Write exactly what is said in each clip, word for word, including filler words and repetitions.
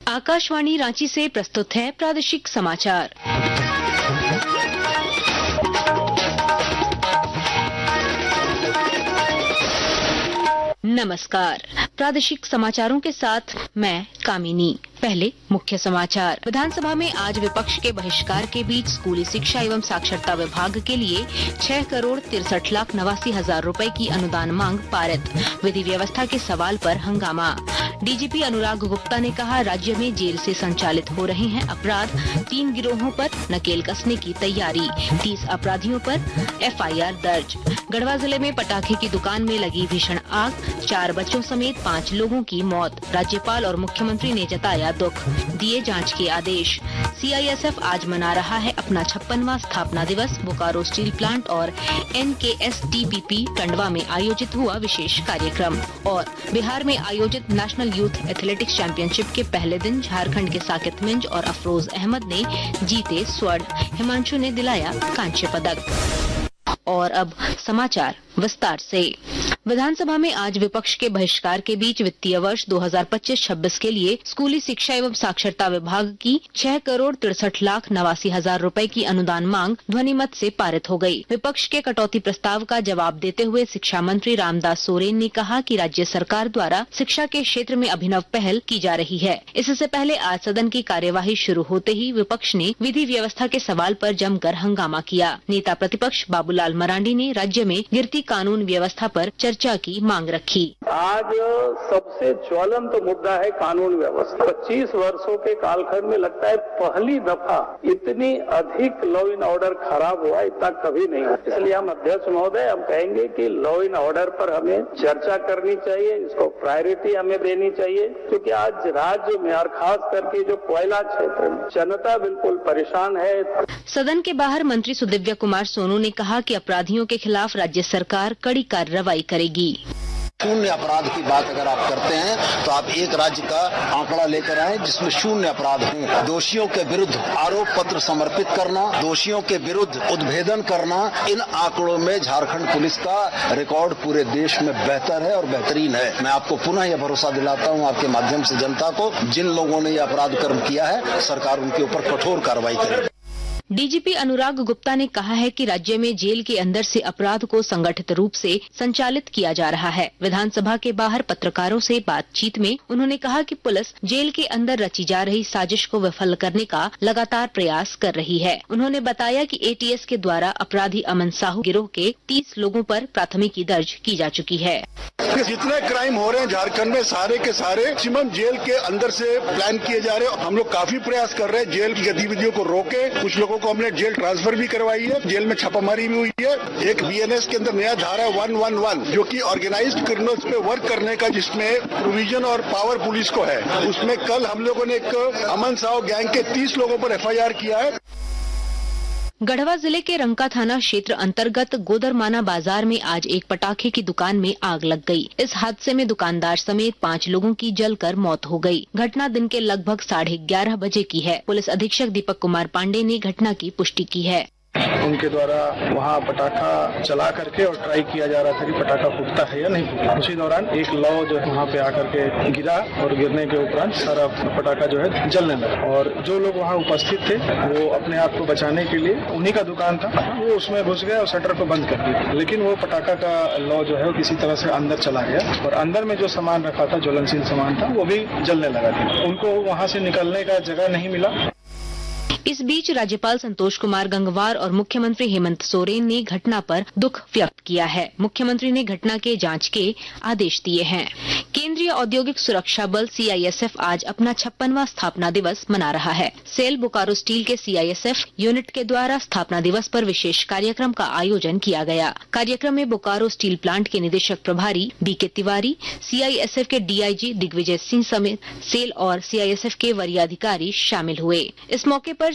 आकाशवाणी रांची से प्रस्तुत है प्रादेशिक समाचार। नमस्कार, प्रादेशिक समाचारों के साथ मैं कामिनी। पहले मुख्य समाचार। विधानसभा में आज विपक्ष के बहिष्कार के बीच स्कूली शिक्षा एवं साक्षरता विभाग के लिए छह करोड़ तिरसठ लाख नवासी हजार रूपए की अनुदान मांग पारित। विधि व्यवस्था के सवाल पर हंगामा। डीजीपी अनुराग गुप्ता ने कहा, राज्य में जेल से संचालित हो रहे हैं अपराध, तीन गिरोहों पर नकेल कसने की तैयारी, तीस अपराधियों पर एफआईआर दर्ज। गढ़वा जिले में पटाखे की दुकान में लगी भीषण आग, चार बच्चों समेत पाँच लोगों की मौत। राज्यपाल और मुख्यमंत्री ने जताया दुख, दिए जांच के आदेश। सीआईएसएफ आज मना रहा है अपना छप्पनवां स्थापना दिवस। बोकारो स्टील प्लांट और एनकेएसटीपीपी टंडवा में आयोजित हुआ विशेष कार्यक्रम। और बिहार में आयोजित नेशनल यूथ एथलेटिक्स चैंपियनशिप के पहले दिन झारखंड के साकित मिंज और अफरोज अहमद ने जीते स्वर्ण, हिमांशु ने दिलाया कांस्य पदक। और अब समाचार विस्तार से। विधानसभा में आज विपक्ष के बहिष्कार के बीच वित्तीय वर्ष दो हज़ार पच्चीस छब्बीस के लिए स्कूली शिक्षा एवं साक्षरता विभाग की छह करोड़ तिरसठ लाख नवासी हजार रूपए की अनुदान मांग ध्वनिमत से पारित हो गई। विपक्ष के कटौती प्रस्ताव का जवाब देते हुए शिक्षा मंत्री रामदास सोरेन ने कहा कि राज्य सरकार द्वारा शिक्षा के क्षेत्र में अभिनव पहल की जा रही है। इससे पहले आज सदन की कार्यवाही शुरू होते ही विपक्ष ने विधि व्यवस्था के सवाल पर जमकर हंगामा किया। नेता प्रतिपक्ष बाबूलाल मरांडी ने राज्य में गिरती कानून व्यवस्था पर चर्चा की मांग रखी। आज सबसे ज्वलंत मुद्दा है कानून व्यवस्था। पच्चीस वर्षों के कालखंड में लगता है पहली दफा इतनी अधिक लॉ एंड ऑर्डर खराब हुआ, इतना कभी नहीं हुआ। इसलिए हम अध्यक्ष महोदय हम कहेंगे कि लॉ एंड ऑर्डर पर हमें चर्चा करनी चाहिए, इसको प्रायोरिटी हमें देनी चाहिए, क्योंकि आज राज्य में और खास करके जो कोयला क्षेत्र में जनता बिल्कुल परेशान है। सदन के बाहर मंत्री सुदिव्य कुमार सोनू ने कहा कि अपराधियों के खिलाफ राज्य सरकार कड़ी कार्रवाई करेगी। शून्य अपराध की बात अगर आप करते हैं तो आप एक राज्य का आंकड़ा लेकर आए जिसमें शून्य अपराध हो। दोषियों के विरुद्ध आरोप पत्र समर्पित करना, दोषियों के विरुद्ध उद्भेदन करना, इन आंकड़ों में झारखंड पुलिस का रिकॉर्ड पूरे देश में बेहतर है और बेहतरीन है। मैं आपको पुनः यह भरोसा दिलाता हूं आपके माध्यम से जनता को, जिन लोगों ने यह अपराध कर्म किया है सरकार उनके ऊपर कठोर कार्रवाई करेगी। डीजीपी अनुराग गुप्ता ने कहा है कि राज्य में जेल के अंदर से अपराध को संगठित रूप से संचालित किया जा रहा है। विधानसभा के बाहर पत्रकारों से बातचीत में उन्होंने कहा कि पुलिस जेल के अंदर रची जा रही साजिश को विफल करने का लगातार प्रयास कर रही है। उन्होंने बताया कि एटीएस के द्वारा अपराधी अमन साहू गिरोह के तीस लोगों पर प्राथमिकी दर्ज की जा चुकी है। जितने क्राइम हो रहे हैं झारखंड में सारे के सारे मैक्सिमम जेल के अंदर से प्लान किए जा रहे हैं। हम लोग काफी प्रयास कर रहे हैं जेल की गतिविधियों को रोके। कुछ लोगों को हमने जेल ट्रांसफर भी करवाई है, जेल में छापामारी भी हुई है। एक बीएनएस के अंदर नया धारा है वन वन वन जो कि ऑर्गेनाइज्ड क्रिमिनल्स पे वर्क करने का, जिसमें प्रोविजन और पावर पुलिस को है। उसमें कल हम लोगों ने एक अमन साहू गैंग के तीस लोगों पर एफआईआर किया है। गढ़वा जिले के रंका थाना क्षेत्र अंतर्गत गोदरमाना बाजार में आज एक पटाखे की दुकान में आग लग गई। इस हादसे में दुकानदार समेत पाँच लोगों की जलकर मौत हो गई। घटना दिन के लगभग साढ़े ग्यारह बजे की है। पुलिस अधीक्षक दीपक कुमार पांडे ने घटना की पुष्टि की है। उनके द्वारा वहाँ पटाखा चला करके और ट्राई किया जा रहा था कि पटाखा फूटता है या नहीं फूटता। उसी दौरान एक लौ जो है वहाँ पे आकर के गिरा और गिरने के उपरांत सारा पटाखा जो है जलने लगा। और जो लोग वहाँ उपस्थित थे वो अपने आप को बचाने के लिए, उन्हीं का दुकान था, वो उसमें घुस गया और शटर को बंद कर दिया। लेकिन वो पटाखा का लौ जो है किसी तरह से अंदर चला गया और अंदर में जो सामान रखा था, ज्वलनशील सामान था, वो भी जलने लगा था। उनको वहाँ से निकलने का जगह नहीं मिला। इस बीच राज्यपाल संतोष कुमार गंगवार और मुख्यमंत्री हेमंत सोरेन ने घटना पर दुख व्यक्त किया है। मुख्यमंत्री ने घटना के जांच के आदेश दिए हैं। केंद्रीय औद्योगिक सुरक्षा बल सीआईएसएफ आज अपना छप्पनवां स्थापना दिवस मना रहा है। सेल बोकारो स्टील के सीआईएसएफ यूनिट के द्वारा स्थापना दिवस पर विशेष कार्यक्रम का आयोजन किया गया। कार्यक्रम में बोकारो स्टील प्लांट के निदेशक प्रभारी बीके तिवारी, सीआईएसएफ के डीआईजी दिग्विजय सिंह समेत सेल और सीआईएसएफ के वरीय अधिकारी शामिल हुए। इस मौके पर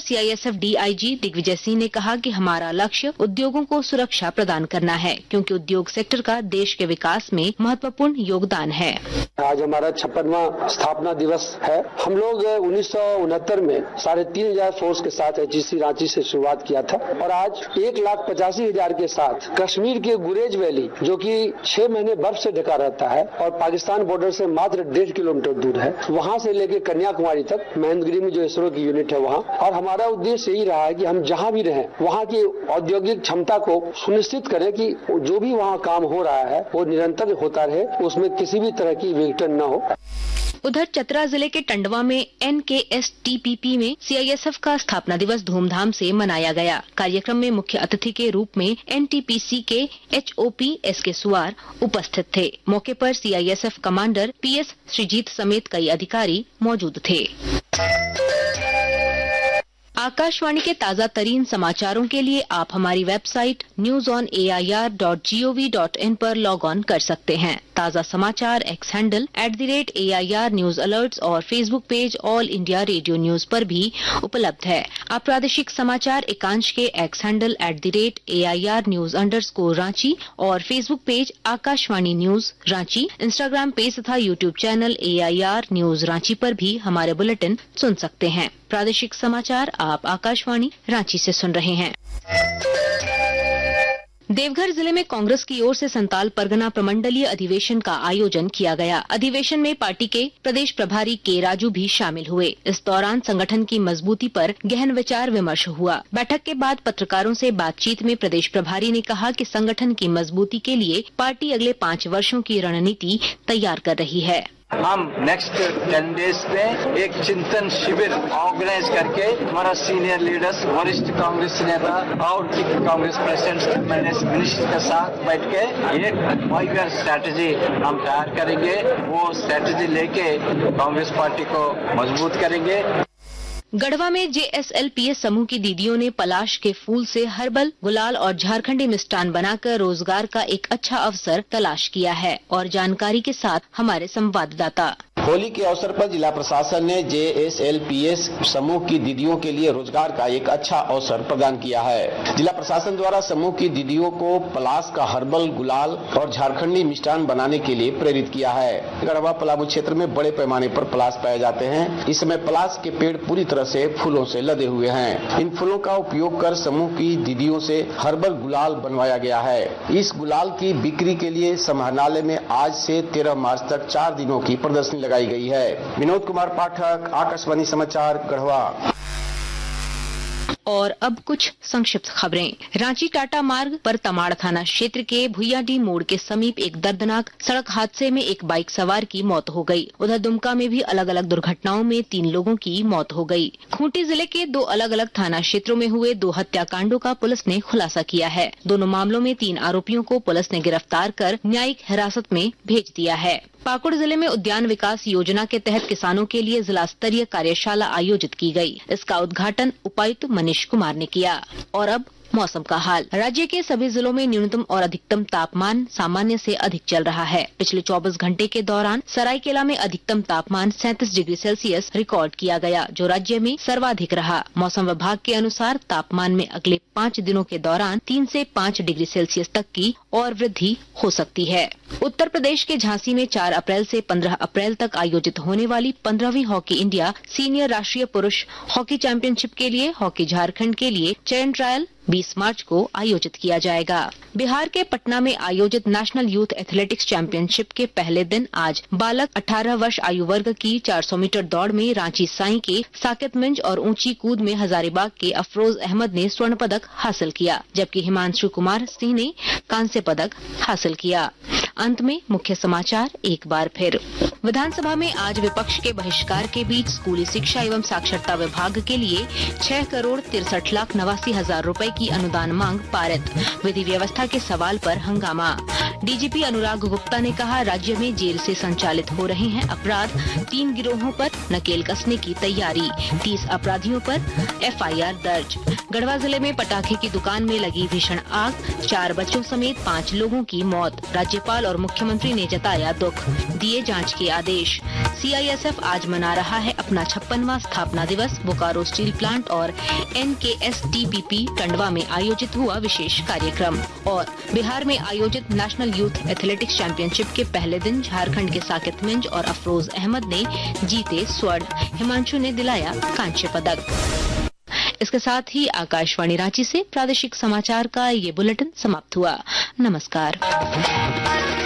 सीआईएसएफ डीआईजी दिग्विजय सिंह ने कहा कि हमारा लक्ष्य उद्योगों को सुरक्षा प्रदान करना है, क्योंकि उद्योग सेक्टर का देश के विकास में महत्वपूर्ण योगदान है। आज हमारा छप्पनवां स्थापना दिवस है। हम लोग उन्नीस सौ उनहत्तर में साढ़े तीन हजार फोर्स के साथ एचईसी रांची से शुरुआत किया था और आज एक लाख पचासी हजार के साथ कश्मीर के गुरेज वैली, जो कि छह महीने बर्फ से ढका रहता है और पाकिस्तान बॉर्डर से मात्र डेढ़ किलोमीटर दूर है, वहाँ से लेकर कन्याकुमारी तक महेंद्रगिरी में जो इसरो की यूनिट है वहाँ। और हमारा उद्देश्य यही रहा है कि हम जहाँ भी रहें वहाँ की औद्योगिक क्षमता को सुनिश्चित करें कि जो भी वहाँ काम हो रहा है वो निरंतर होता रहे, उसमें किसी भी तरह की विघटन न हो। उधर चतरा जिले के टंडवा में एनकेएसटीपीपी में सीआईएसएफ का स्थापना दिवस धूमधाम से मनाया गया। कार्यक्रम में मुख्य अतिथि के रूप में एनटीपीसी के एचओपी एस के सुवार उपस्थित थे। मौके पर सीआईएसएफ कमांडर पीएस श्रीजीत समेत कई अधिकारी मौजूद थे। आकाशवाणी के ताजा तरीन समाचारों के लिए आप हमारी website news on A I R dot G O V dot in पर लॉग ऑन कर सकते हैं। ताजा समाचार X handle at the rate A I R news alerts और Facebook page All India Radio news पर भी उपलब्ध है। आप प्रादेशिक समाचार एकांश के X handle at the rate A I R news underscore Ranchi और Facebook page Akashvani news Ranchi, Instagram page तथा YouTube channel A I R news Ranchi पर भी हमारे बुलेटिन सुन सकते हैं। प्रादेशिक समाचार आप आकाशवाणी रांची से सुन रहे हैं। देवघर जिले में कांग्रेस की ओर से संताल परगना प्रमंडलीय अधिवेशन का आयोजन किया गया। अधिवेशन में पार्टी के प्रदेश प्रभारी के राजू भी शामिल हुए। इस दौरान संगठन की मजबूती पर गहन विचार विमर्श हुआ। बैठक के बाद पत्रकारों से बातचीत में प्रदेश प्रभारी ने कहा कि संगठन की मजबूती के लिए पार्टी अगले पाँच वर्षों की रणनीति तैयार कर रही है। हम नेक्स्ट टेन डेज में एक चिंतन शिविर ऑर्गेनाइज करके हमारा सीनियर लीडर्स, वरिष्ठ कांग्रेस नेता और कांग्रेस प्रेसिडेंट मिनिस्टर के साथ बैठ के एक फाइव ईयर स्ट्रैटेजी हम तैयार करेंगे। वो स्ट्रैटेजी लेके कांग्रेस पार्टी को मजबूत करेंगे। गढ़वा में J S L P S समूह की दीदियों ने पलाश के फूल से हर्बल, गुलाल और झारखंडी मिष्ठान बनाकर रोजगार का एक अच्छा अवसर तलाश किया है। और जानकारी के साथ हमारे संवाददाता। होली के अवसर पर जिला प्रशासन ने J S L P S समूह की दीदियों के लिए रोजगार का एक अच्छा अवसर प्रदान किया है। जिला प्रशासन द्वारा समूह की दीदियों को पलाश का हर्बल, गुलाल और झारखंडी मिष्ठान बनाने के लिए प्रेरित किया है। गढ़वा पलामू क्षेत्र में बड़े पैमाने पर पलाश पाए जाते हैं। इस समय पलाश के पेड़ पूरी तरह से फूलों से लदे हुए हैं। इन फूलों का उपयोग कर समूह की दीदियों से हर्बल गुलाल बनवाया गया है। इस गुलाल की बिक्री के लिए समाहरणालय में आज से तेरह मार्च तक चार दिनों की प्रदर्शनी लगाई गई है। विनोद कुमार पाठक, आकाशवाणी समाचार, गढ़वा। और अब कुछ संक्षिप्त खबरें। रांची टाटा मार्ग पर तमाड़ थाना क्षेत्र के भुइयाडी मोड़ के समीप एक दर्दनाक सड़क हादसे में एक बाइक सवार की मौत हो गई। उधर दुमका में भी अलग अलग दुर्घटनाओं में तीन लोगों की मौत हो गई। खूंटी जिले के दो अलग अलग थाना क्षेत्रों में हुए दो हत्याकांडों का पुलिस ने खुलासा किया है। दोनों मामलों में तीन आरोपियों को पुलिस ने गिरफ्तार कर न्यायिक हिरासत में भेज दिया है। पाकुड़ जिले में उद्यान विकास योजना के तहत किसानों के लिए जिला स्तरीय कार्यशाला आयोजित की गई। इसका उद्घाटन उपायुक्त मनीष कुमार ने किया। और अब मौसम का हाल। राज्य के सभी जिलों में न्यूनतम और अधिकतम तापमान सामान्य से अधिक चल रहा है। पिछले चौबीस घंटे के दौरान सरायकेला में अधिकतम तापमान सैंतीस डिग्री सेल्सियस रिकॉर्ड किया गया, जो राज्य में सर्वाधिक रहा। मौसम विभाग के अनुसार तापमान में अगले पाँच दिनों के दौरान तीन से पाँच डिग्री सेल्सियस तक की और वृद्धि हो सकती है। उत्तर प्रदेश के झांसी में चार अप्रैल से पंद्रह अप्रैल तक आयोजित होने वाली पंद्रहवीं हॉकी इंडिया सीनियर राष्ट्रीय पुरुष हॉकी चैंपियनशिप के लिए हॉकी झारखंड के लिए चयन ट्रायल बीस मार्च को आयोजित किया जाएगा। बिहार के पटना में आयोजित नेशनल यूथ एथलेटिक्स चैंपियनशिप के पहले दिन आज बालक अठारह वर्ष आयु वर्ग की चार सौ मीटर दौड़ में रांची साई के साकेत मिंज और ऊंची कूद में हजारीबाग के अफरोज अहमद ने स्वर्ण पदक हासिल किया, जबकि हिमांशु कुमार सिंह ने कांस्य पदक हासिल किया। अंत में मुख्य समाचार एक बार फिर। विधानसभा में आज विपक्ष के बहिष्कार के बीच स्कूली शिक्षा एवं साक्षरता विभाग के लिए छह करोड़ तिरसठ लाख नवासी हजार रूपए की अनुदान मांग पारित। विधि व्यवस्था के सवाल पर हंगामा। डीजीपी अनुराग गुप्ता ने कहा, राज्य में जेल से संचालित हो रहे हैं अपराध, तीन गिरोहों पर नकेल कसने की तैयारी, तीस अपराधियों पर एफ आई आर दर्ज। गढ़वा जिले में पटाखे की दुकान में लगी भीषण आग, चार बच्चों समेत पाँच लोगों की मौत। राज्यपाल और मुख्यमंत्री ने जताया दुख, दिए जांच के आदेश। सीआईएसएफ आज मना रहा है अपना छप्पनवां स्थापना दिवस। बोकारो स्टील प्लांट और एनकेएसटीपीपी टंडवा में आयोजित हुआ विशेष कार्यक्रम। और बिहार में आयोजित नेशनल यूथ एथलेटिक्स चैंपियनशिप के पहले दिन झारखंड के साकित मिंज और अफरोज अहमद ने जीते स्वर्ण, हिमांशु ने दिलाया कांस्य पदक। इसके साथ ही आकाशवाणी रांची से प्रादेशिक समाचार का ये बुलेटिन समाप्त हुआ। नमस्कार।